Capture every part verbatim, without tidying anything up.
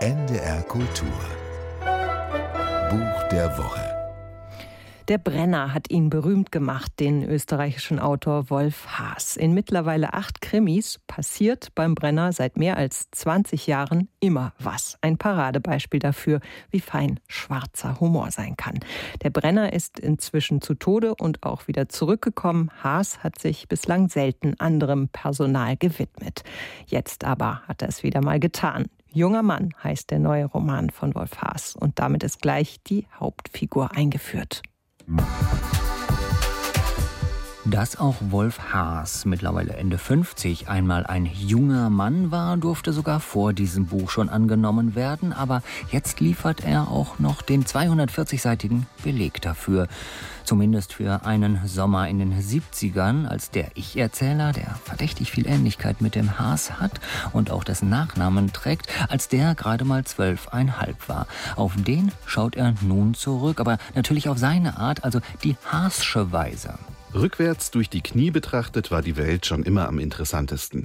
N D R Kultur. Buch der Woche. Der Brenner hat ihn berühmt gemacht, den österreichischen Autor Wolf Haas. In mittlerweile acht Krimis passiert beim Brenner seit mehr als zwanzig Jahren immer was. Ein Paradebeispiel dafür, wie fein schwarzer Humor sein kann. Der Brenner ist inzwischen zu Tode und auch wieder zurückgekommen. Haas hat sich bislang selten anderem Personal gewidmet. Jetzt aber hat er es wieder mal getan. Junger Mann heißt der neue Roman von Wolf Haas. Und damit ist gleich die Hauptfigur eingeführt. Dass auch Wolf Haas, mittlerweile Ende fünfzig, einmal ein junger Mann war, durfte sogar vor diesem Buch schon angenommen werden. Aber jetzt liefert er auch noch den zweihundertvierzig-seitigen Beleg dafür. Zumindest für einen Sommer in den siebzigern, als der Ich-Erzähler, der verdächtig viel Ähnlichkeit mit dem Haas hat und auch dessen Nachnamen trägt, als der gerade mal zwölfeinhalb war. Auf den schaut er nun zurück, aber natürlich auf seine Art, also die Haas'sche Weise. Rückwärts durch die Knie betrachtet war die Welt schon immer am interessantesten.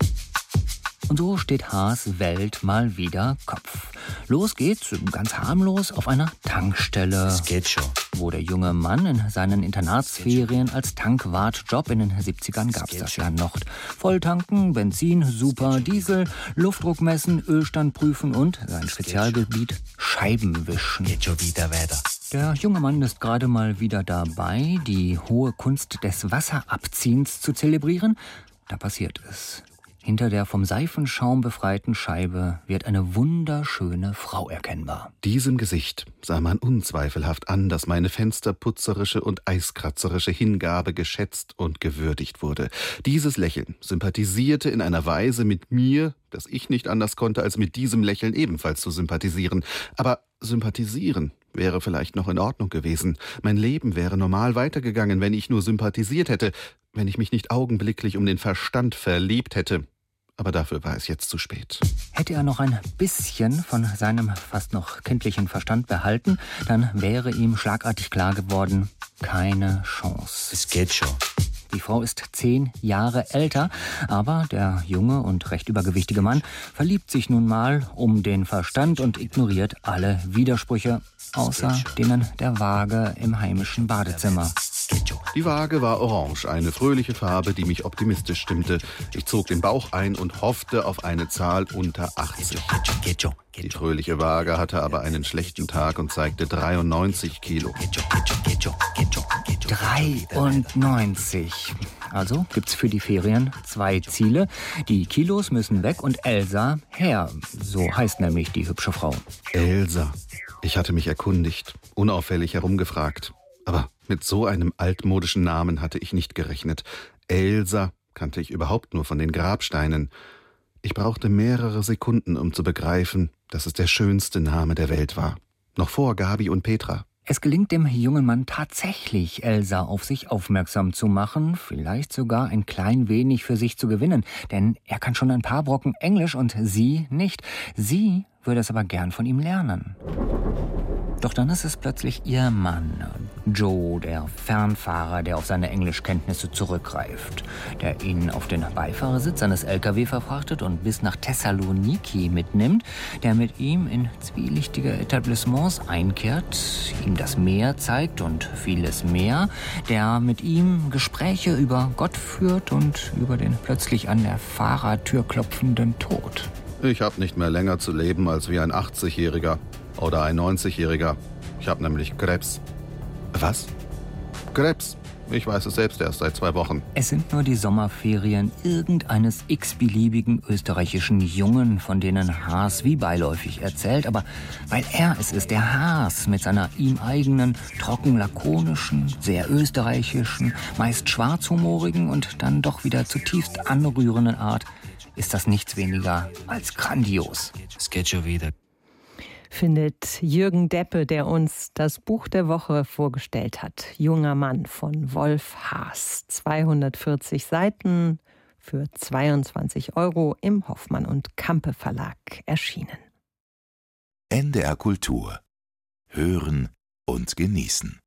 Und so steht Haas' Welt mal wieder Kopf. Los geht's, ganz harmlos, auf einer Tankstelle. Das geht schon. Wo der junge Mann in seinen Internatsferien als Tankwartjob in den siebzigern gab's das ja noch. Volltanken, Benzin, Super, Diesel, Luftdruck messen, Ölstand prüfen und sein Spezialgebiet Scheibenwischen. Geht schon wieder weiter. Der junge Mann ist gerade mal wieder dabei, die hohe Kunst des Wasserabziehens zu zelebrieren. Da passiert es. Hinter der vom Seifenschaum befreiten Scheibe wird eine wunderschöne Frau erkennbar. Diesem Gesicht sah man unzweifelhaft an, dass meine fensterputzerische und eiskratzerische Hingabe geschätzt und gewürdigt wurde. Dieses Lächeln sympathisierte in einer Weise mit mir, dass ich nicht anders konnte, als mit diesem Lächeln ebenfalls zu sympathisieren. Aber sympathisieren wäre vielleicht noch in Ordnung gewesen. Mein Leben wäre normal weitergegangen, wenn ich nur sympathisiert hätte, wenn ich mich nicht augenblicklich um den Verstand verliebt hätte. Aber dafür war es jetzt zu spät. Hätte er noch ein bisschen von seinem fast noch kindlichen Verstand behalten, dann wäre ihm schlagartig klar geworden, keine Chance. Es geht schon. Die Frau ist zehn Jahre älter, aber der junge und recht übergewichtige Mann verliebt sich nun mal um den Verstand und ignoriert alle Widersprüche, außer denen der Waage im heimischen Badezimmer. Die Waage war orange, eine fröhliche Farbe, die mich optimistisch stimmte. Ich zog den Bauch ein und hoffte auf eine Zahl unter achtzig. Die fröhliche Waage hatte aber einen schlechten Tag und zeigte dreiundneunzig Kilo. dreiundneunzig. Also gibt's für die Ferien zwei Ziele. Die Kilos müssen weg und Elsa her. So heißt nämlich die hübsche Frau. Elsa. Ich hatte mich erkundigt, unauffällig herumgefragt. Aber mit so einem altmodischen Namen hatte ich nicht gerechnet. Elsa kannte ich überhaupt nur von den Grabsteinen. Ich brauchte mehrere Sekunden, um zu begreifen, dass es der schönste Name der Welt war. Noch vor Gabi und Petra. Es gelingt dem jungen Mann tatsächlich, Elsa auf sich aufmerksam zu machen, vielleicht sogar ein klein wenig für sich zu gewinnen. Denn er kann schon ein paar Brocken Englisch und sie nicht. Sie würde es aber gern von ihm lernen. Doch dann ist es plötzlich ihr Mann, Joe, der Fernfahrer, der auf seine Englischkenntnisse zurückgreift, der ihn auf den Beifahrersitz seines L K W verfrachtet und bis nach Thessaloniki mitnimmt, der mit ihm in zwielichtige Etablissements einkehrt, ihm das Meer zeigt und vieles mehr, der mit ihm Gespräche über Gott führt und über den plötzlich an der Fahrertür klopfenden Tod. Ich habe nicht mehr länger zu leben als wie ein achtzigjähriger. Oder ein neunzigjähriger. Ich habe nämlich Krebs. Was? Krebs. Ich weiß es selbst erst seit zwei Wochen. Es sind nur die Sommerferien irgendeines x-beliebigen österreichischen Jungen, von denen Haas wie beiläufig erzählt. Aber weil er es ist, der Haas, mit seiner ihm eigenen, trocken-lakonischen, sehr österreichischen, meist schwarzhumorigen und dann doch wieder zutiefst anrührenden Art, ist das nichts weniger als grandios. Es geht schon wieder. Findet Jürgen Deppe, der uns das Buch der Woche vorgestellt hat. Junger Mann von Wolf Haas. zweihundertvierzig Seiten für zweiundzwanzig Euro im Hoffmann und Campe Verlag erschienen. N D R Kultur. Hören und genießen.